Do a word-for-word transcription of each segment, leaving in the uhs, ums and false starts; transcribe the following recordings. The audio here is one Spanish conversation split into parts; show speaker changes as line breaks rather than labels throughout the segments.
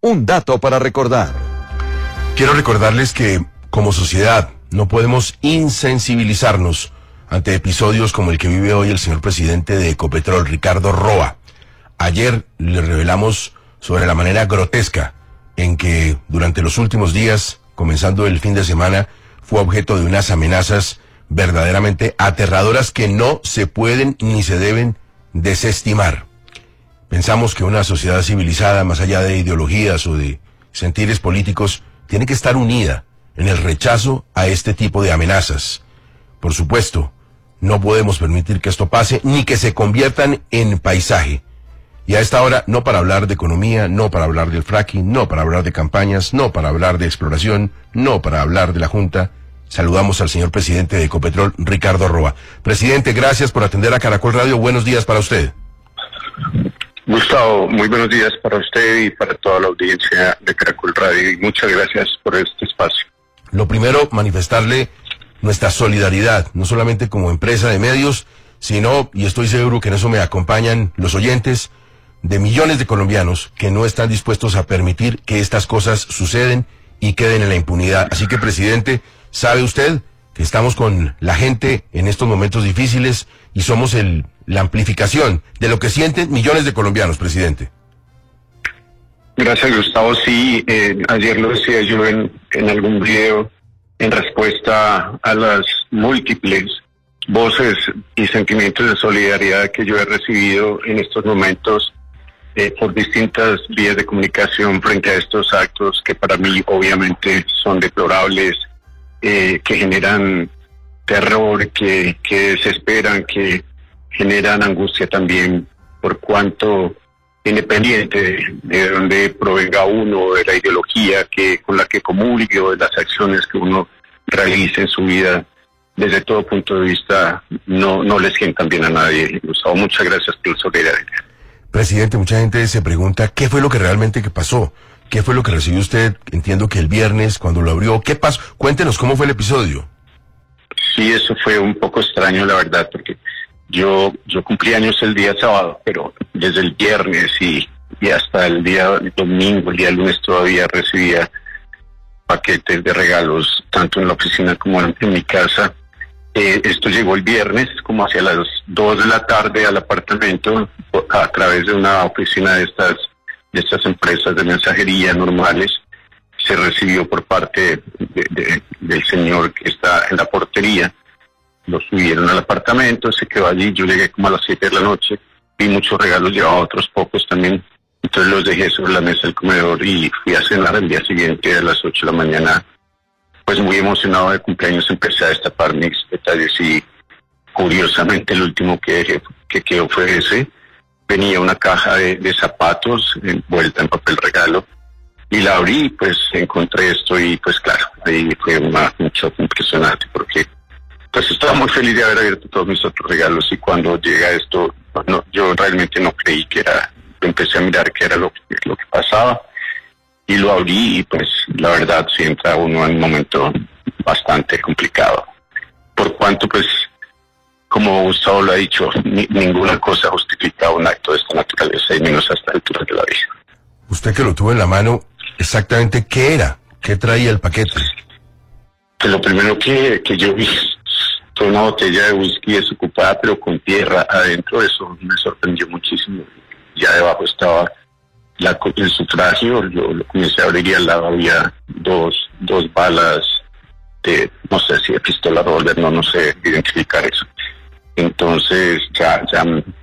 Un dato para recordar.
Quiero recordarles que, como sociedad, no podemos insensibilizarnos ante episodios como el que vive hoy el señor presidente de Ecopetrol, Ricardo Roa. Ayer le revelamos sobre la manera grotesca en que durante los últimos días, comenzando el fin de semana, fue objeto de unas amenazas verdaderamente aterradoras que no se pueden ni se deben desestimar. Pensamos que una sociedad civilizada, más allá de ideologías o de sentires políticos, tiene que estar unida en el rechazo a este tipo de amenazas. Por supuesto, no podemos permitir que esto pase ni que se conviertan en paisaje. Y a esta hora, no para hablar de economía, no para hablar del fracking, no para hablar de campañas, no para hablar de exploración, no para hablar de la Junta, saludamos al señor presidente de Ecopetrol, Ricardo Roa. Presidente, gracias por atender a Caracol Radio. Buenos días para usted.
Gustavo, muy buenos días para usted y para toda la audiencia de Caracol Radio, y muchas gracias por este espacio.
Lo primero, manifestarle nuestra solidaridad, no solamente como empresa de medios, sino, y estoy seguro que en eso me acompañan los oyentes, de millones de colombianos que no están dispuestos a permitir que estas cosas suceden y queden en la impunidad. Así que, presidente, sabe usted que estamos con la gente en estos momentos difíciles y somos el, la amplificación de lo que sienten millones de colombianos, presidente.
Gracias, Gustavo. Sí, eh, ayer lo decía yo en, en algún video en respuesta a las múltiples voces y sentimientos de solidaridad que yo he recibido en estos momentos eh, por distintas vías de comunicación frente a estos actos que para mí obviamente son deplorables, eh, que generan terror, que, que desesperan, que generan angustia también, por cuanto independiente de, de donde provenga uno, de la ideología que con la que comulgue o de las acciones que uno realice en su vida, desde todo punto de vista, no, no les sientan bien a nadie. Gustavo, muchas gracias por la solidaridad.
Presidente, mucha gente se pregunta qué fue lo que realmente que pasó, qué fue lo que recibió usted, entiendo que el viernes cuando lo abrió, ¿qué pasó? Cuéntenos cómo fue el episodio.
Sí, eso fue un poco extraño, la verdad, porque yo yo cumplí años el día sábado, pero desde el viernes y, y hasta el día domingo, el día lunes todavía recibía paquetes de regalos, tanto en la oficina como en, en mi casa. Eh, esto llegó el viernes, como hacia las dos de la tarde al apartamento, a través de una oficina de estas, de estas empresas de mensajería normales. Se recibió por parte de, de, del señor que está en la portería. Lo subieron al apartamento, se quedó allí. Yo llegué como a las siete de la noche, vi muchos regalos, llevaba otros pocos también. Entonces los dejé sobre la mesa del comedor y fui a cenar el día siguiente a las ocho de la mañana. Pues muy emocionado de cumpleaños, empecé a destapar mis detalles y curiosamente el último que dejé, que quedó fue ese. Venía una caja de, de zapatos envuelta en papel regalo y la abrí y pues encontré esto y pues claro, ahí fue una, un shock impresionante porque pues estaba muy feliz de haber abierto todos mis otros regalos y cuando llega esto, no, yo realmente no creí que era, empecé a mirar qué era lo, lo que pasaba. Y lo abrí y pues la verdad sí entra uno en un momento bastante complicado. Por cuanto pues, como Gustavo lo ha dicho, ni, ninguna cosa justifica un acto de esta naturaleza y menos a esta altura de la vida.
Usted que lo tuvo en la mano, exactamente qué era, qué traía el paquete.
Pues lo primero que, que yo vi fue una botella de whisky desocupada pero con tierra adentro. Eso me sorprendió muchísimo. Ya debajo estaba La, el sufragio, yo lo comencé a abrir y al lado había dos, dos balas de, no sé si de pistola revólver, no, no sé identificar eso. Entonces ya, ya,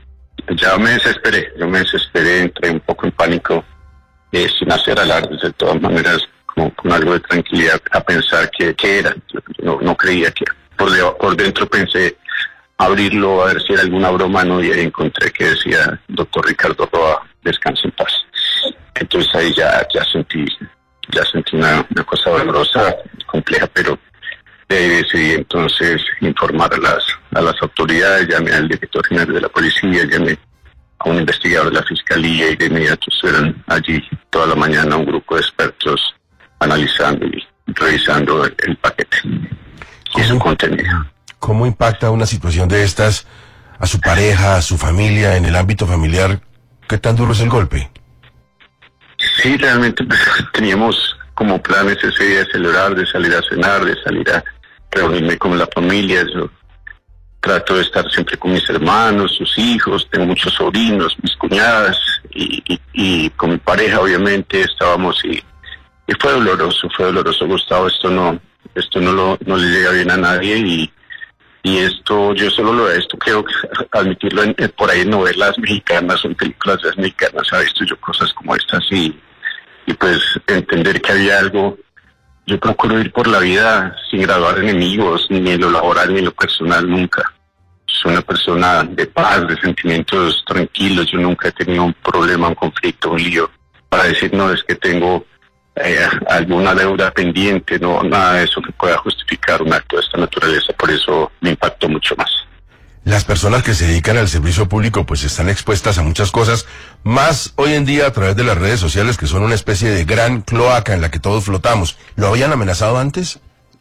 ya me desesperé, yo me desesperé, entré un poco en pánico, eh, sin hacer alardes, de todas maneras, como con algo de tranquilidad, a pensar que, que era, yo no, no creía que era. Por, de, por dentro pensé abrirlo a ver si era alguna broma, no, y ahí encontré que decía doctor Ricardo Roa, descanse en paz. Entonces ahí ya, ya sentí, ya sentí una, una cosa dolorosa, compleja, pero de ahí decidí entonces informar a las, a las autoridades, llamé al director general de la policía, llamé a un investigador de la fiscalía y de inmediato estuvieron allí toda la mañana un grupo de expertos analizando y revisando el, el paquete y su contenido.
¿Cómo impacta una situación de estas a su pareja, a su familia, en el ámbito familiar? ¿Qué tan duro es el golpe?
Sí, realmente pues, teníamos como planes ese día de celebrar, de salir a cenar, de salir a reunirme con la familia. Yo trato de estar siempre con mis hermanos, sus hijos, tengo muchos sobrinos, mis cuñadas y, y, y con mi pareja obviamente estábamos y, y fue doloroso, fue doloroso, Gustavo, esto no, esto no lo, no le llega bien a nadie y, y esto, yo solo lo esto creo que admitirlo en, en, por ahí en novelas mexicanas o en películas mexicanas, ha visto yo cosas como estas y, y pues entender que había algo. Yo procuro ir por la vida sin graduar enemigos, ni en lo laboral ni en lo personal, nunca. Soy una persona de paz, de sentimientos tranquilos. Yo nunca he tenido un problema, un conflicto, un lío para decir, no, es que tengo eh, alguna deuda pendiente, no, nada de eso que pueda justificar un acto de esta naturaleza. Por eso me impactó mucho más.
Las personas que se dedican al servicio público pues están expuestas a muchas cosas, más hoy en día a través de las redes sociales que son una especie de gran cloaca en la que todos flotamos. ¿Lo habían amenazado antes?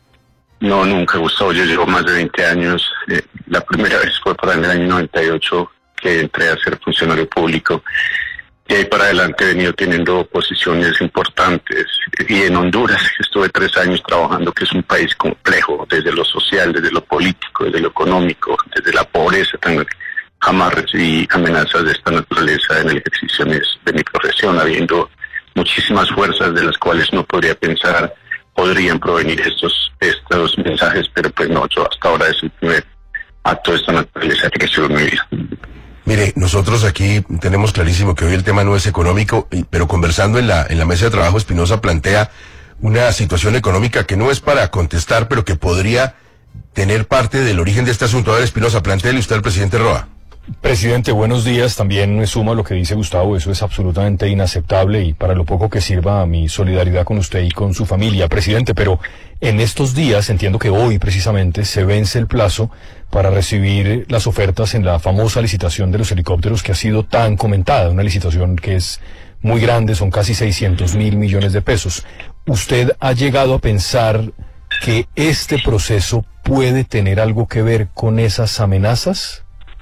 No, nunca, Gustavo. Yo llevo más de veinte años. Eh, la primera vez fue para el año noventa y ocho que entré a ser funcionario público. Y ahí para adelante he venido teniendo posiciones importantes. Y en Honduras estuve tres años trabajando, que es un país complejo, desde lo social, desde lo político, desde lo económico, desde la pobreza. También jamás recibí amenazas de esta naturaleza en el ejercicio de mi profesión, habiendo muchísimas fuerzas de las cuales no podría pensar podrían provenir estos, estos mensajes, pero pues no, yo hasta ahora es el primer acto de esta naturaleza que recibo en mi vida.
Mire, nosotros aquí tenemos clarísimo que hoy el tema no es económico, pero conversando en la en la mesa de trabajo, Espinosa plantea una situación económica que no es para contestar, pero que podría tener parte del origen de este asunto. A ver, Espinosa, plantéele usted al presidente Roa.
Presidente, buenos días. También me sumo a lo que dice Gustavo, eso es absolutamente inaceptable y para lo poco que sirva a mi solidaridad con usted y con su familia, presidente, pero en estos días, entiendo que hoy precisamente, se vence el plazo para recibir las ofertas en la famosa licitación de los helicópteros que ha sido tan comentada, una licitación que es muy grande, son casi seiscientos mil millones de pesos. ¿Usted ha llegado a pensar que este proceso puede tener algo que ver con esas amenazas?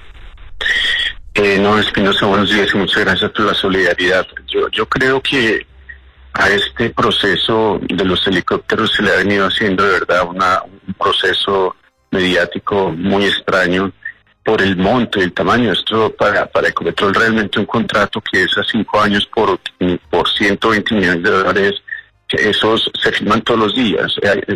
Eh, no, Espinosa, buenos días y muchas gracias por la solidaridad. Yo, yo creo que a este proceso de los helicópteros se le ha venido haciendo de verdad una, un proceso mediático muy extraño por el monto y el tamaño. Esto para, para Ecopetrol realmente un contrato que es a cinco años por, por ciento veinte millones de dólares, que esos se firman todos los días.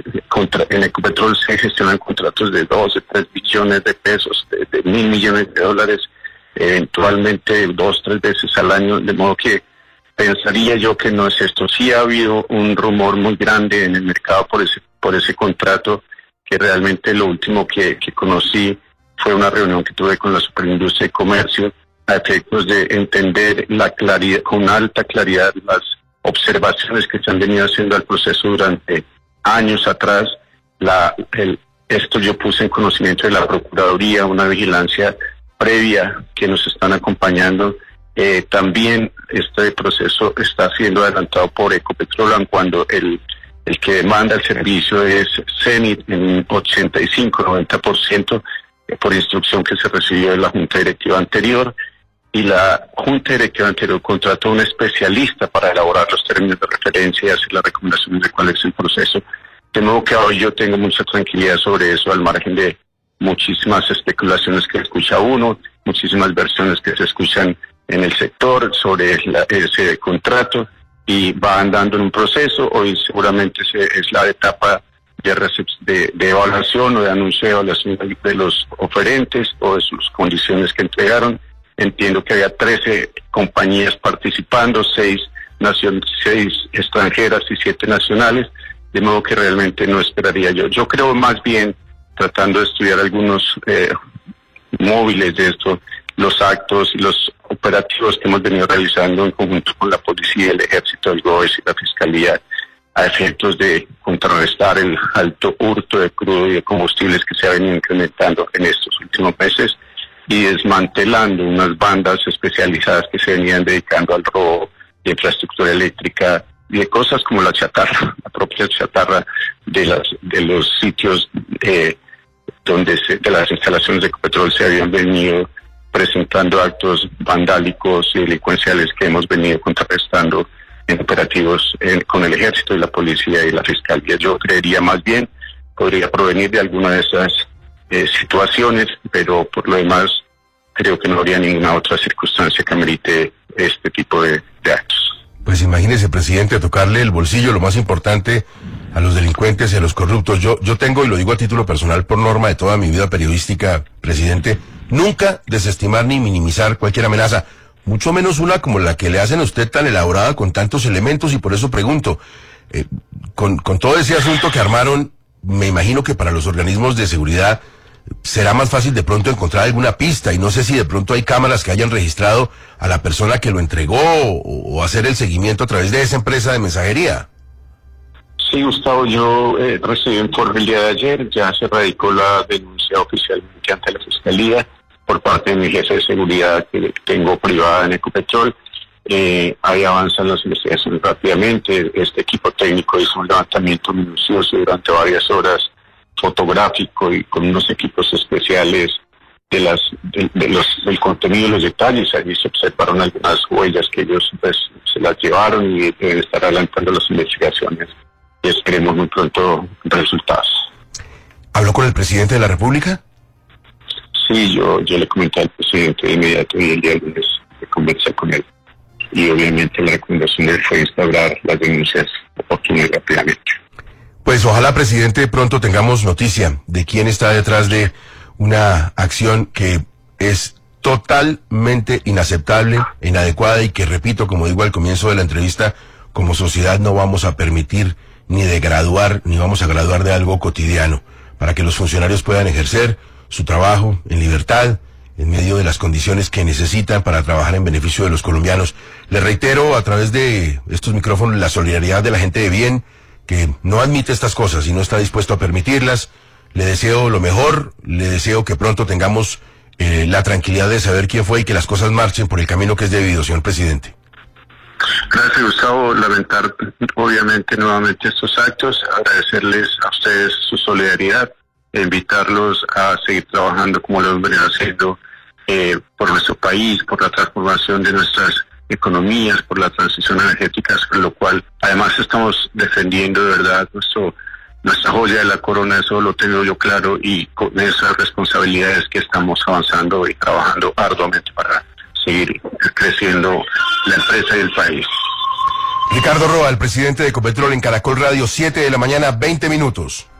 En Ecopetrol se gestionan contratos de dos, de tres billones de pesos, de, de mil millones de dólares, eventualmente dos, tres veces al año, de modo que pensaría yo que no es esto. Sí ha habido un rumor muy grande en el mercado por ese, por ese contrato, que realmente lo último que, que conocí fue una reunión que tuve con la Superindustria y Comercio a efectos de entender la claridad, con alta claridad, las observaciones que se han venido haciendo al proceso durante años atrás. La, el, esto yo puse en conocimiento de la Procuraduría, una vigilancia previa que nos están acompañando. Eh, también este proceso está siendo adelantado por Ecopetrol, cuando el, el que demanda el servicio es Cenit en un ochenta y cinco, noventa por ciento, eh, por instrucción que se recibió de la Junta Directiva anterior, y la Junta Directiva anterior contrató a un especialista para elaborar los términos de referencia y hacer las recomendaciones de cuál es el proceso. De modo que hoy yo tengo mucha tranquilidad sobre eso, al margen de muchísimas especulaciones que escucha uno, muchísimas versiones que se escuchan en el sector sobre la, ese contrato, y va andando en un proceso. Hoy seguramente se, es la etapa de, de, de evaluación o de anuncio de evaluación de los oferentes o de sus condiciones que entregaron. Entiendo que había trece compañías participando, seis naciones, seis extranjeras y siete nacionales, de modo que realmente no esperaría yo. Yo creo más bien, tratando de estudiar algunos eh, móviles de esto, los actos y los operativos que hemos venido realizando en conjunto con la policía, el ejército, el GOES y la fiscalía, a efectos de contrarrestar el alto hurto de crudo y de combustibles que se ha venido incrementando en estos últimos meses, y desmantelando unas bandas especializadas que se venían dedicando al robo de infraestructura eléctrica y de cosas como la chatarra, la propia chatarra de las de los sitios eh, donde se, de las instalaciones de Ecopetrol se habían venido presentando actos vandálicos y delincuenciales que hemos venido contrarrestando en operativos eh, con el ejército y la policía y la fiscalía. Yo creería más bien podría provenir de alguna de esas eh, situaciones, pero por lo demás creo que no habría ninguna otra circunstancia que amerite este tipo de, de actos.
Pues imagínese, presidente, tocarle el bolsillo, lo más importante, a los delincuentes y a los corruptos. Yo, yo tengo, y lo digo a título personal por norma de toda mi vida periodística, presidente, nunca desestimar ni minimizar cualquier amenaza, mucho menos una como la que le hacen a usted tan elaborada con tantos elementos, y por eso pregunto, eh, con, con todo ese asunto que armaron, me imagino que para los organismos de seguridad será más fácil de pronto encontrar alguna pista, y no sé si de pronto hay cámaras que hayan registrado a la persona que lo entregó o, o hacer el seguimiento a través de esa empresa de mensajería.
Sí, Gustavo, yo eh, recibí un informe el día de ayer, ya se radicó la denuncia oficialmente ante la Fiscalía por parte de mi jefe de seguridad que tengo privada en Ecopetrol. Eh, ahí avanzan las investigaciones rápidamente. Este equipo técnico hizo un levantamiento minucioso durante varias horas, fotográfico y con unos equipos especiales de las de, de los del contenido y los detalles. Allí se observaron algunas huellas que ellos pues se las llevaron y deben estar adelantando las investigaciones y esperemos muy pronto resultados.
¿Habló con el presidente de la República?
Sí, yo, yo le comenté al presidente de inmediato y el día lunes conversé con él. Y obviamente la recomendación de él fue instaurar las denuncias oportunas y rápidamente.
Pues ojalá, presidente, pronto tengamos noticia de quién está detrás de una acción que es totalmente inaceptable, inadecuada y que, repito, como digo al comienzo de la entrevista, como sociedad no vamos a permitir ni de graduar, ni vamos a graduar de algo cotidiano, para que los funcionarios puedan ejercer su trabajo en libertad, en medio de las condiciones que necesitan para trabajar en beneficio de los colombianos. Le reitero a través de estos micrófonos la solidaridad de la gente de bien, que no admite estas cosas y no está dispuesto a permitirlas. Le deseo lo mejor, le deseo que pronto tengamos eh, la tranquilidad de saber quién fue y que las cosas marchen por el camino que es debido, señor presidente.
Gracias, Gustavo. Lamentar obviamente nuevamente estos actos, agradecerles a ustedes su solidaridad e invitarlos a seguir trabajando como lo hemos venido haciendo eh, por nuestro país, por la transformación de nuestras economías, por la transición energética, con lo cual además estamos defendiendo de verdad nuestro nuestra joya de la corona. Eso lo tengo yo claro, y con esas responsabilidades que estamos avanzando y trabajando arduamente para seguir creciendo la empresa y el país.
Ricardo Roa, el presidente de Ecopetrol en Caracol Radio, siete de la mañana, veinte minutos.